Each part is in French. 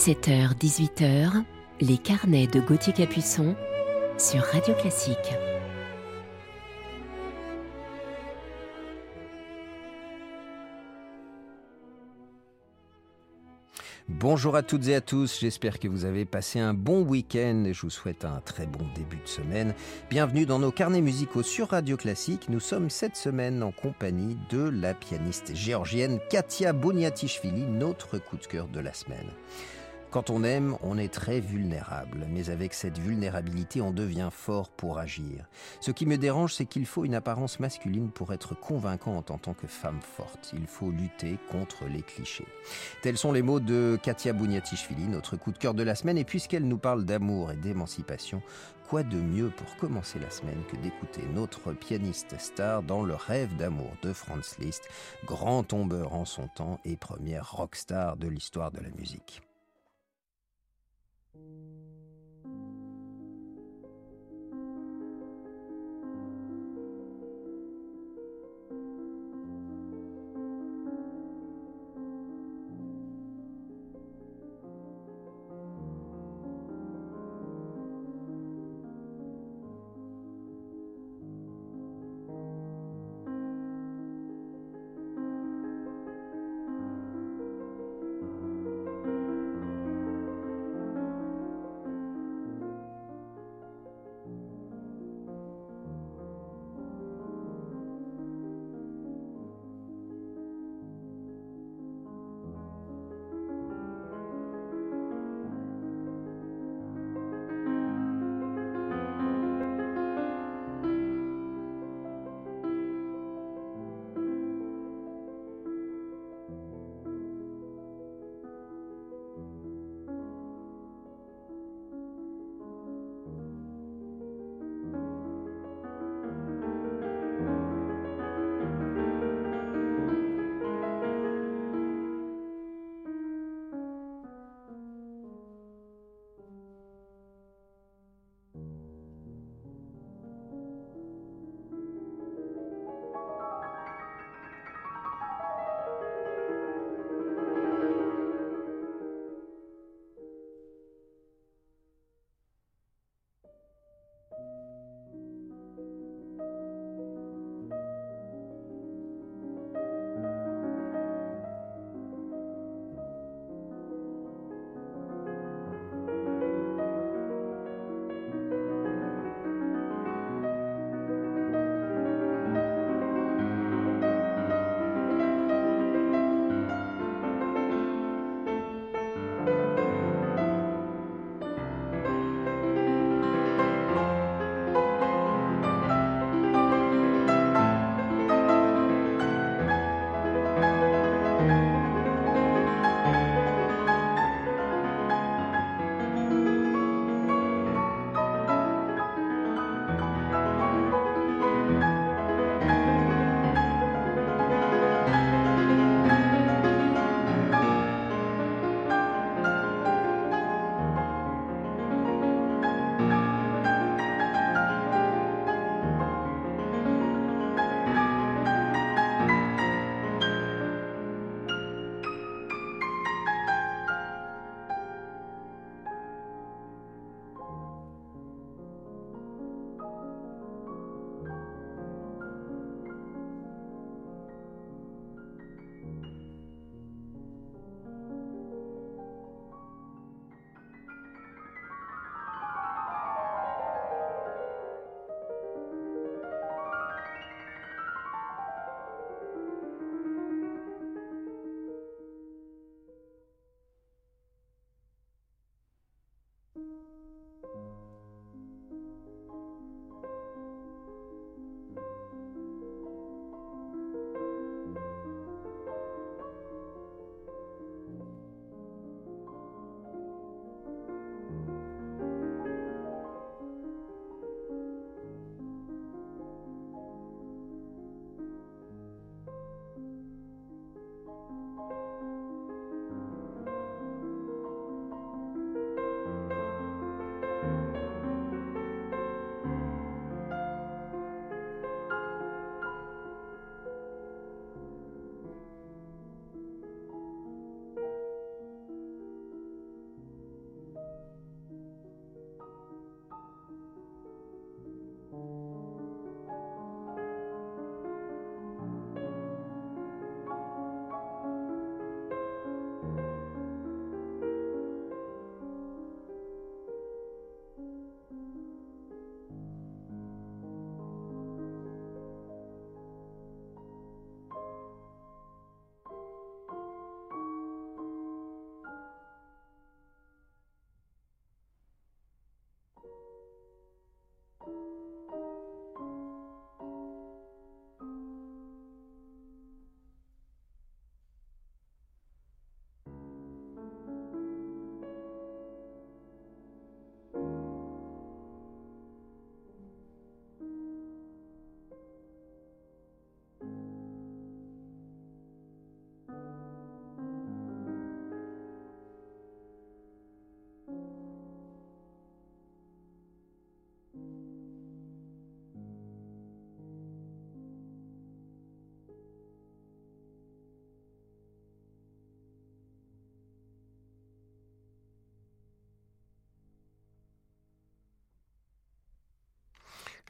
17h-18h, les carnets de Gauthier Capuçon sur Radio Classique. Bonjour à toutes et à tous, j'espère que vous avez passé un bon week-end et je vous souhaite un très bon début de semaine. Bienvenue dans nos carnets musicaux sur Radio Classique. Nous sommes cette semaine en compagnie de la pianiste géorgienne Katia Boniatishvili, notre coup de cœur de la semaine. Quand on aime, on est très vulnérable, mais avec cette vulnérabilité, on devient fort pour agir. Ce qui me dérange, c'est qu'il faut une apparence masculine pour être convaincante en tant que femme forte. Il faut lutter contre les clichés. Tels sont les mots de Katia Boniatishvili, notre coup de cœur de la semaine, et puisqu'elle nous parle d'amour et d'émancipation, quoi de mieux pour commencer la semaine que d'écouter notre pianiste star dans Le rêve d'amour de Franz Liszt, grand tombeur en son temps et première rockstar de l'histoire de la musique.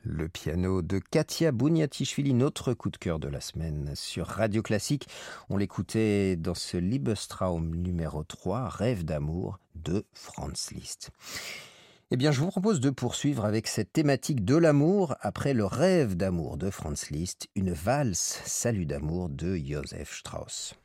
Le piano de Katia Bouniatichvili, notre coup de cœur de la semaine sur Radio Classique. On l'écoutait dans ce Liebestraum numéro 3, Rêve d'amour de Franz Liszt. Eh bien, je vous propose de poursuivre avec cette thématique de l'amour après le Rêve d'amour de Franz Liszt, une valse Salut d'amour de Joseph Strauss.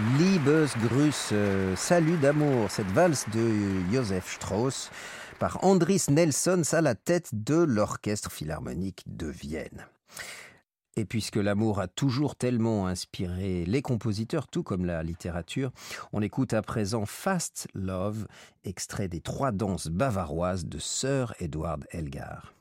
Liebesgrüße, salut d'amour, cette valse de Joseph Strauss par Andris Nelsons à la tête de l'Orchestre Philharmonique de Vienne. Et puisque l'amour a toujours tellement inspiré les compositeurs, tout comme la littérature, on écoute à présent Fast Love, extrait des 3 danses bavaroises de Sir Edward Elgar.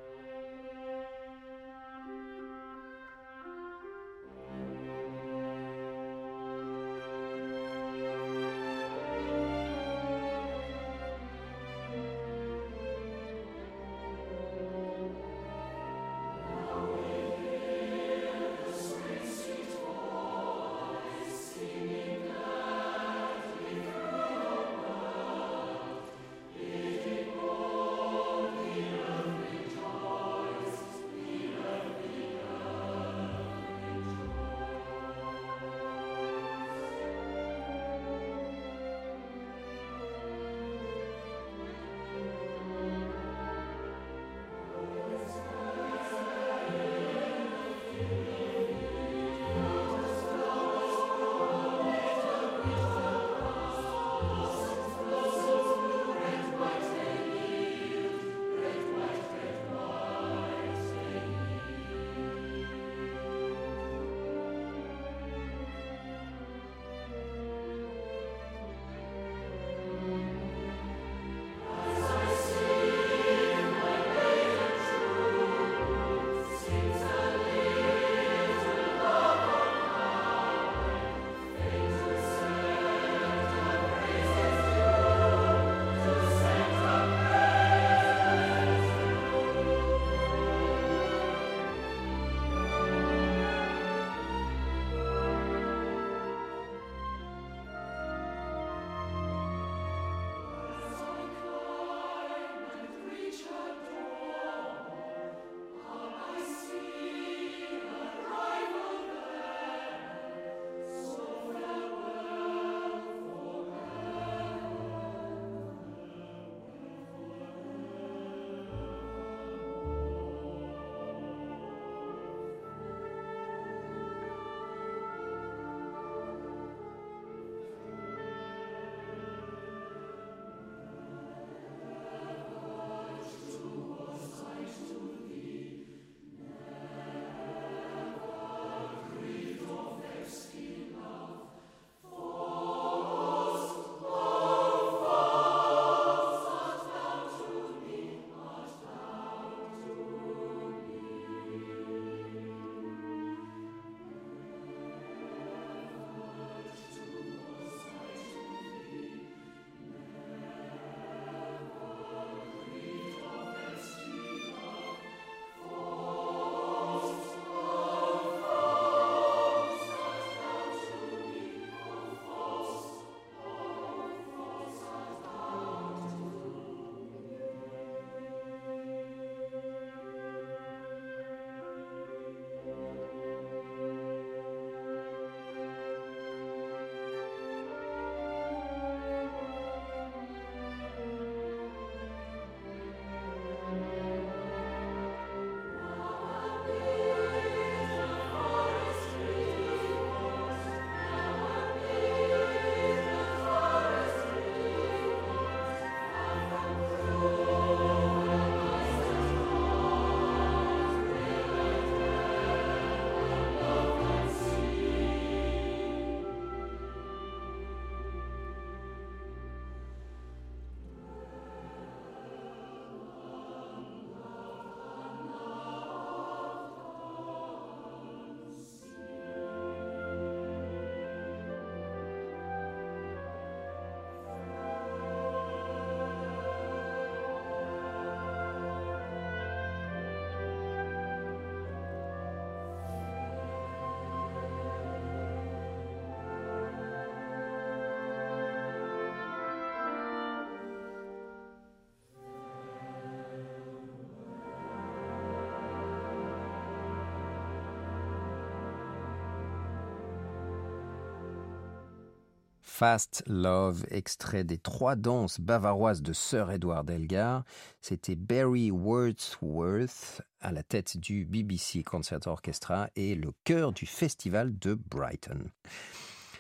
Fast Love, extrait des 3 danses bavaroises de Sir Edward Elgar. C'était Barry Wordsworth à la tête du BBC Concert Orchestra et le chœur du festival de Brighton.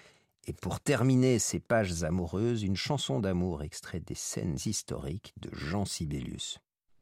Et pour terminer ces pages amoureuses, une chanson d'amour extraite des scènes historiques de Jean Sibelius.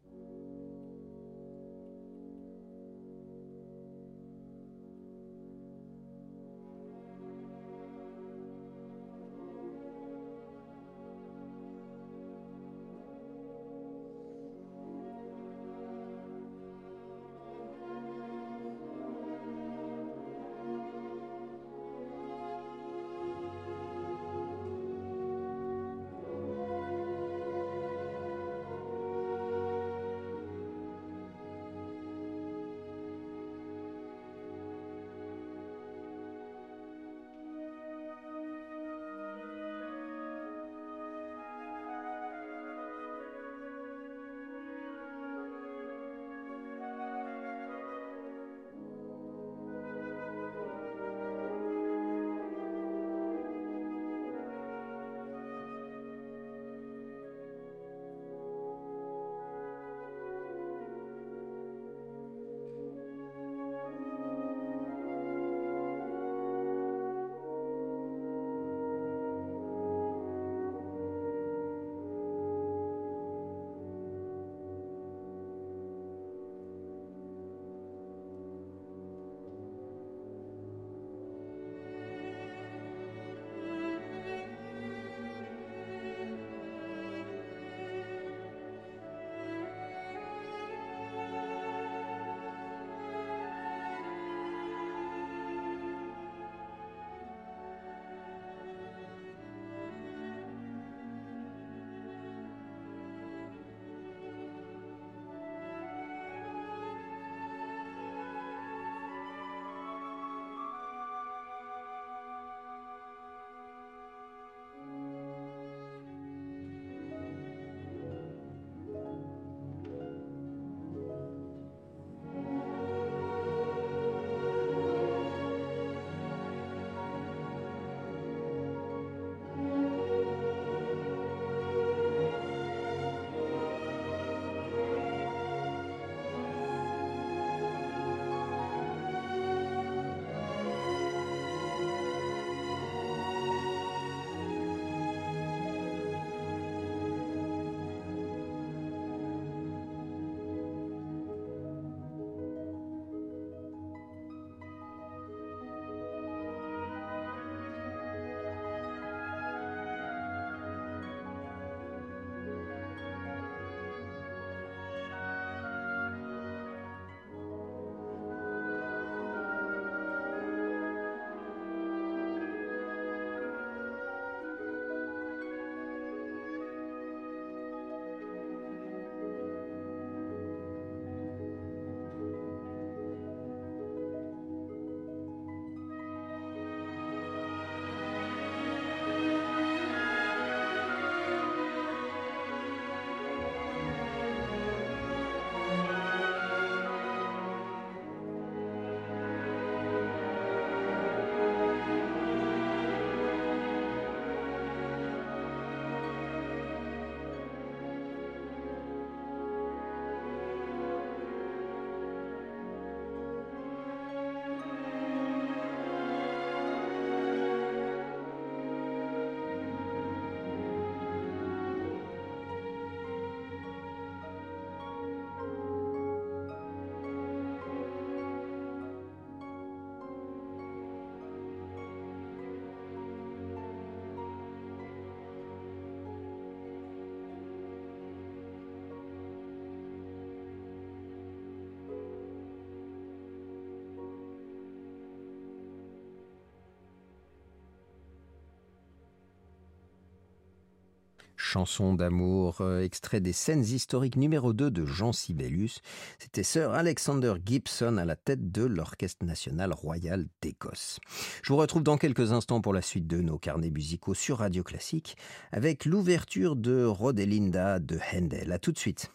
Chanson d'amour, extrait des scènes historiques numéro 2 de Jean Sibelius. C'était Sir Alexander Gibson à la tête de l'Orchestre national royal d'Écosse. Je vous retrouve dans quelques instants pour la suite de nos carnets musicaux sur Radio Classique avec l'ouverture de Rodelinda de Handel. À tout de suite.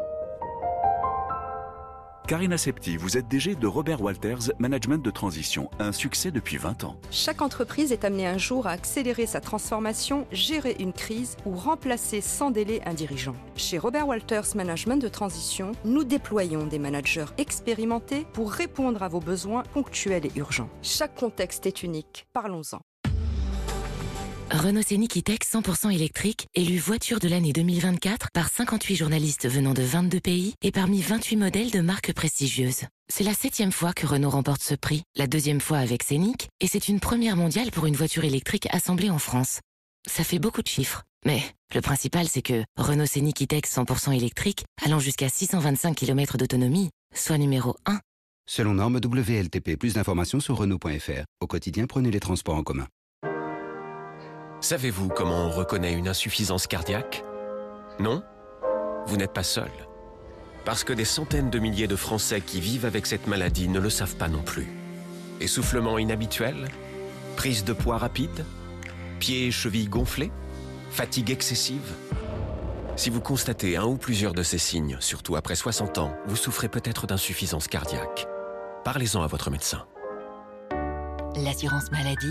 Karina Septi, vous êtes DG de Robert Walters Management de Transition, un succès depuis 20 ans. Chaque entreprise est amenée un jour à accélérer sa transformation, gérer une crise ou remplacer sans délai un dirigeant. Chez Robert Walters Management de Transition, nous déployons des managers expérimentés pour répondre à vos besoins ponctuels et urgents. Chaque contexte est unique, parlons-en. Renault Scénic E-Tech 100% électrique, élu voiture de l'année 2024 par 58 journalistes venant de 22 pays et parmi 28 modèles de marques prestigieuses. C'est la 7e fois que Renault remporte ce prix, la 2e fois avec Scénic, et c'est une première mondiale pour une voiture électrique assemblée en France. Ça fait beaucoup de chiffres, mais le principal c'est que Renault Scénic E-Tech 100% électrique, allant jusqu'à 625 km d'autonomie, soit numéro 1. Selon norme WLTP, plus d'informations sur Renault.fr. Au quotidien, prenez les transports en commun. Savez-vous comment on reconnaît une insuffisance cardiaque? Non? Vous n'êtes pas seul. Parce que des centaines de milliers de Français qui vivent avec cette maladie ne le savent pas non plus. Essoufflement inhabituel? Prise de poids rapide? Pieds et chevilles gonflés? Fatigue excessive? Si vous constatez un ou plusieurs de ces signes, surtout après 60 ans, vous souffrez peut-être d'insuffisance cardiaque. Parlez-en à votre médecin. L'assurance maladie.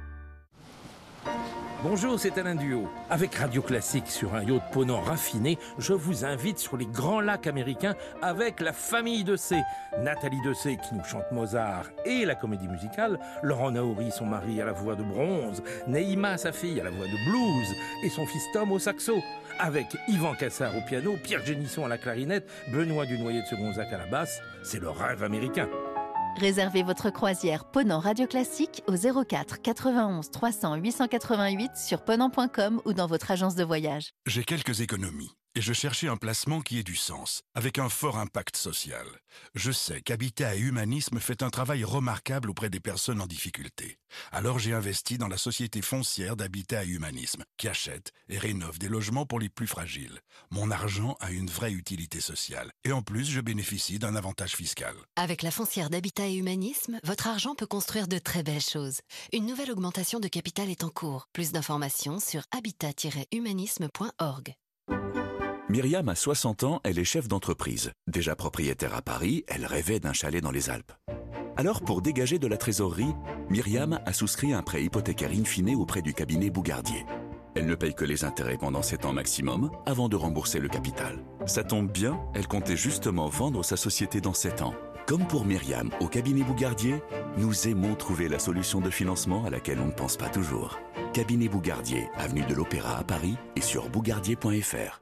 Bonjour, c'est Alain Duhaut. Avec Radio Classique sur un yacht ponant raffiné, je vous invite sur les grands lacs américains avec la famille Dessay. Nathalie Dessay qui nous chante Mozart et la comédie musicale, Laurent Naouri, son mari à la voix de bronze, Neïma, sa fille, à la voix de blues et son fils Tom au saxo. Avec Yvan Cassard au piano, Pierre Génisson à la clarinette, Benoît Dunoyer de Segonzac à la basse, c'est le rêve américain. Réservez votre croisière Ponant Radio Classique au 04 91 300 888 sur ponant.com ou dans votre agence de voyage. J'ai quelques économies et je cherchais un placement qui ait du sens, avec un fort impact social. Je sais qu'Habitat et Humanisme fait un travail remarquable auprès des personnes en difficulté. Alors j'ai investi dans la société foncière d'Habitat et Humanisme, qui achète et rénove des logements pour les plus fragiles. Mon argent a une vraie utilité sociale. Et en plus, je bénéficie d'un avantage fiscal. Avec la foncière d'Habitat et Humanisme, votre argent peut construire de très belles choses. Une nouvelle augmentation de capital est en cours. Plus d'informations sur habitat-humanisme.org. Myriam a 60 ans, elle est chef d'entreprise. Déjà propriétaire à Paris, elle rêvait d'un chalet dans les Alpes. Alors, pour dégager de la trésorerie, Myriam a souscrit un prêt hypothécaire in fine auprès du cabinet Bougardier. Elle ne paye que les intérêts pendant 7 ans maximum, avant de rembourser le capital. Ça tombe bien, elle comptait justement vendre sa société dans 7 ans. Comme pour Myriam, au cabinet Bougardier, nous aimons trouver la solution de financement à laquelle on ne pense pas toujours. Cabinet Bougardier, avenue de l'Opéra à Paris et sur bougardier.fr.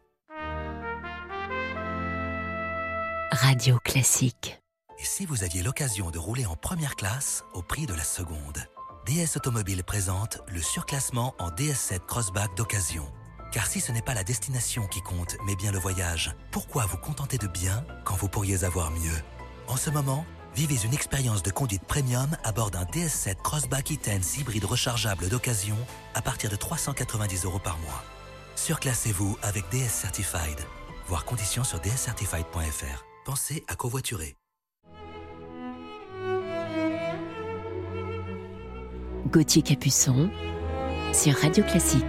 Radio Classique. Et si vous aviez l'occasion de rouler en première classe au prix de la seconde? DS Automobile présente le surclassement en DS7 Crossback d'occasion. Car si ce n'est pas la destination qui compte, mais bien le voyage, pourquoi vous contenter de bien quand vous pourriez avoir mieux? En ce moment, vivez une expérience de conduite premium à bord d'un DS7 Crossback e-Tense hybride rechargeable d'occasion à partir de 390 € par mois. Surclassez-vous avec DS Certified. Voir conditions sur dscertified.fr. Pensez à covoiturer. Gauthier Capuçon sur Radio Classique.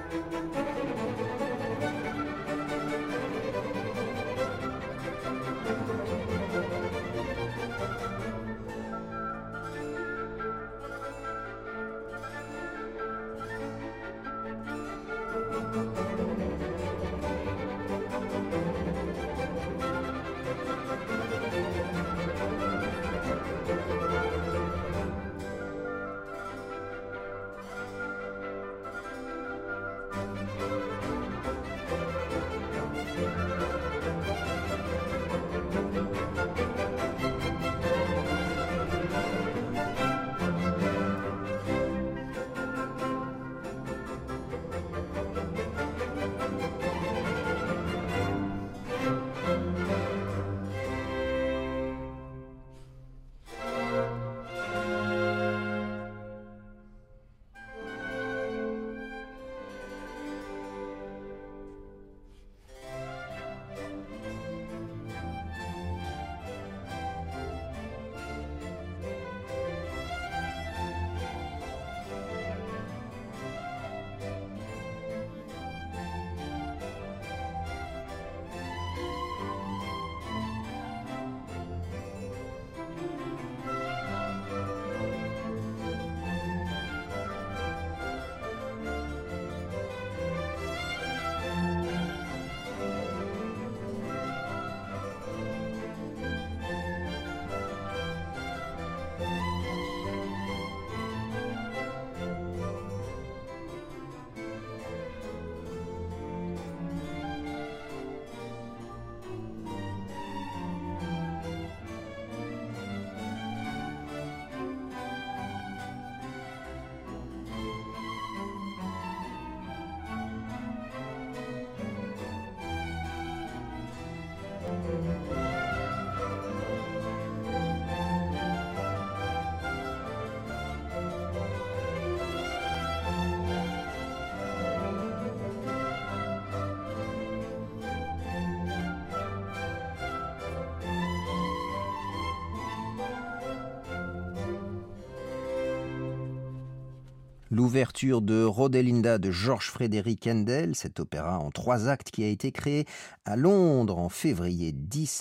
L'ouverture de Rodelinda de George Frederick Handel, cet opéra en 3 actes qui a été créé à Londres en février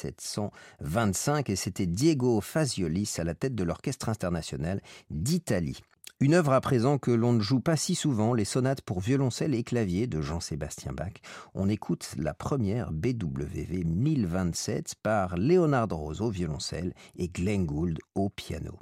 1725 et c'était Diego Fasiolis à la tête de l'Orchestre international d'Italie. Une œuvre à présent que l'on ne joue pas si souvent, les sonates pour violoncelle et clavier de Jean-Sébastien Bach. On écoute la première BWV 1027 par Leonard Rose au violoncelle et Glenn Gould au piano.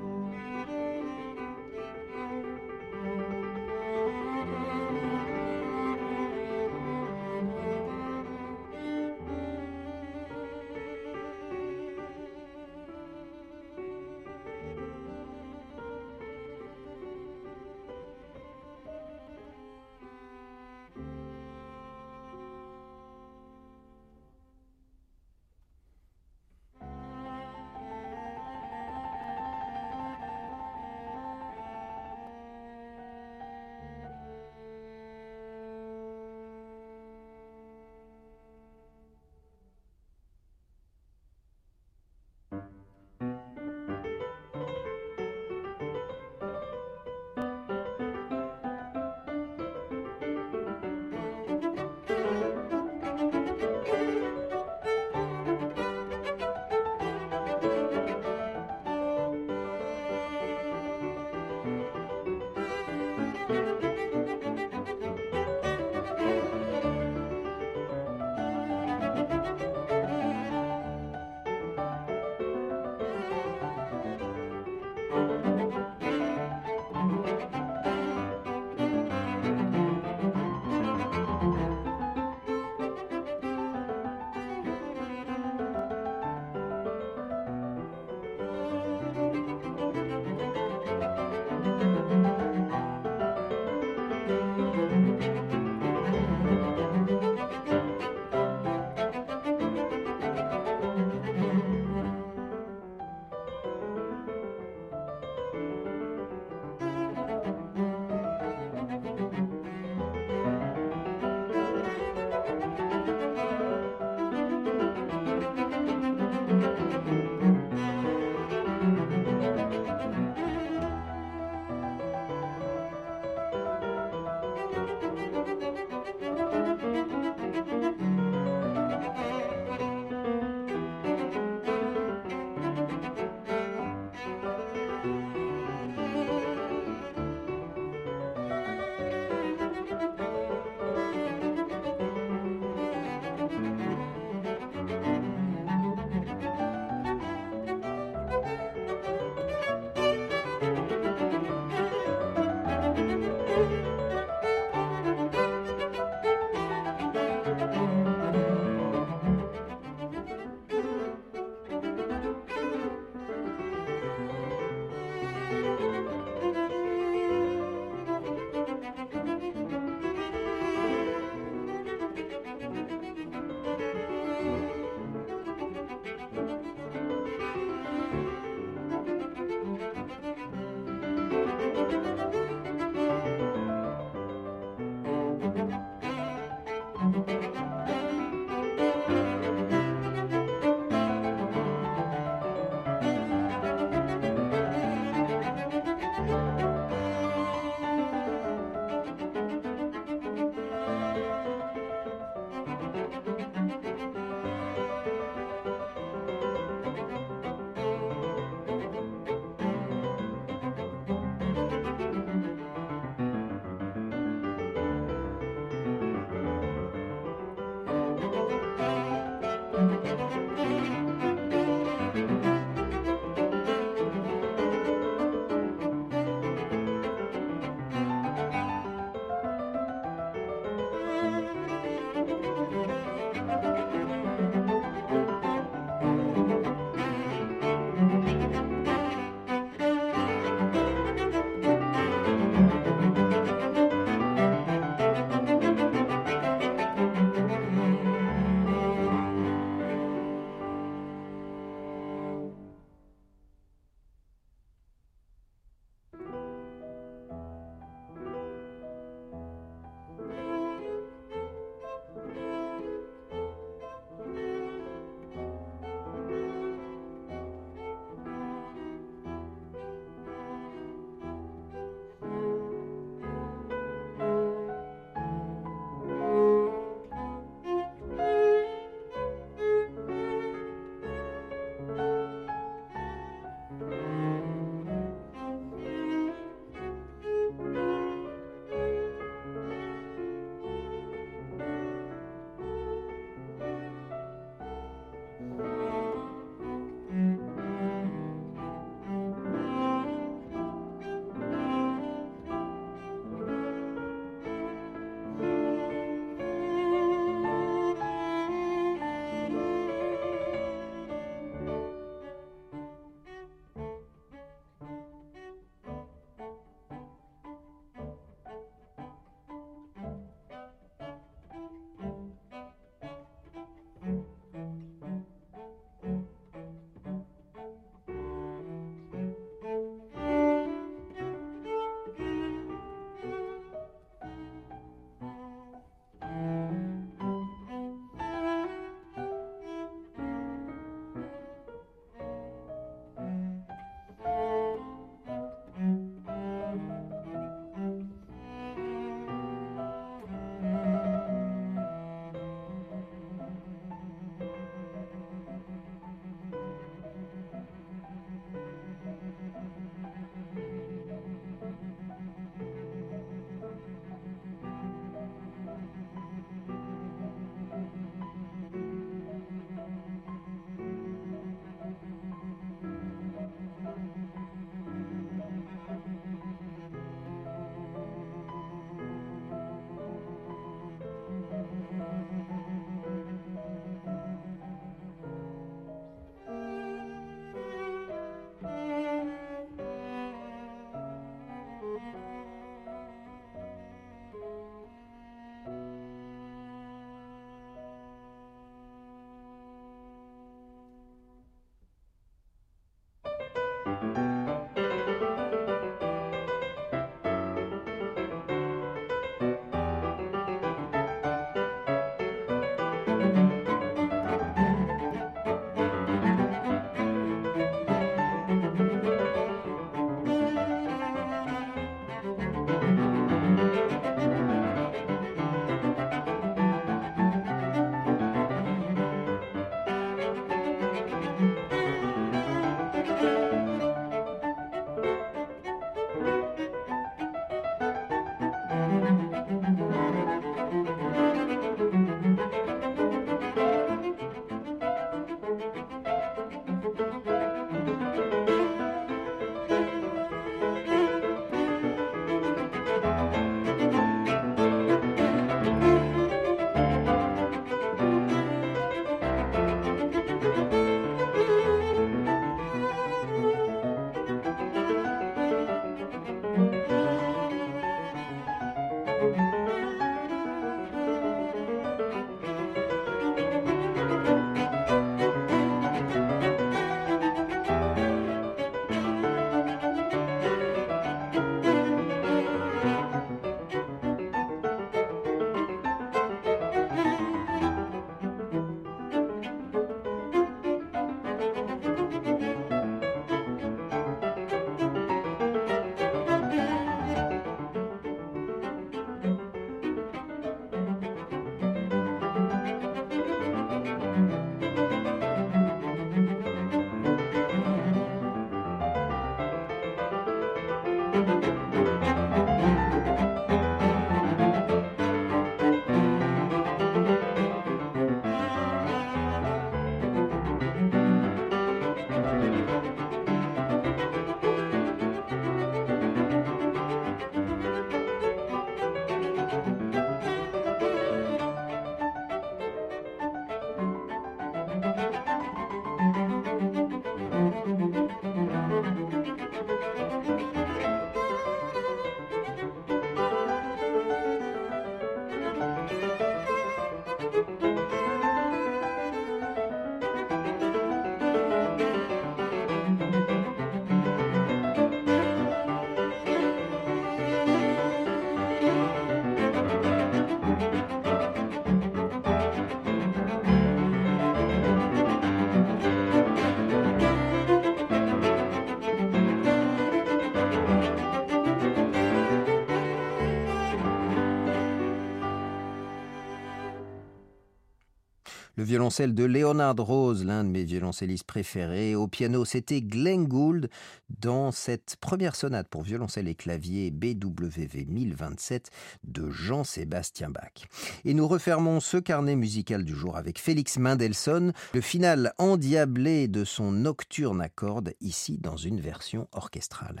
Le violoncelle de Leonard Rose, l'un de mes violoncellistes préférés. Au piano, c'était Glenn Gould dans cette première sonate pour violoncelle et clavier BWV 1027 de Jean-Sébastien Bach. Et nous refermons ce carnet musical du jour avec Félix Mendelssohn, le final endiablé de son nocturne à cordes, ici dans une version orchestrale.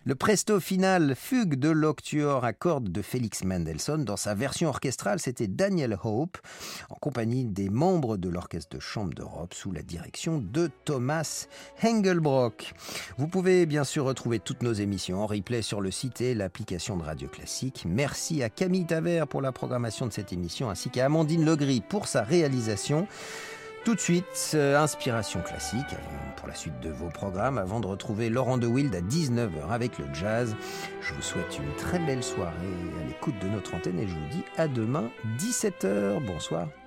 Le presto final Fugue de l'Octuor à cordes de Félix Mendelssohn. Dans sa version orchestrale, c'était Daniel Hope, en compagnie des membres de l'Orchestre de Chambre d'Europe, sous la direction de Thomas Engelbrock. Vous pouvez bien sûr retrouver toutes nos émissions en replay sur le site et l'application de Radio Classique. Merci à Camille Tavert pour la programmation de cette émission, ainsi qu'à Amandine Legris pour sa réalisation. Tout de suite, Inspiration classique pour la suite de vos programmes, avant de retrouver Laurent de Wild à 19h avec le jazz. Je vous souhaite une très belle soirée à l'écoute de notre antenne et je vous dis à demain, 17h. Bonsoir.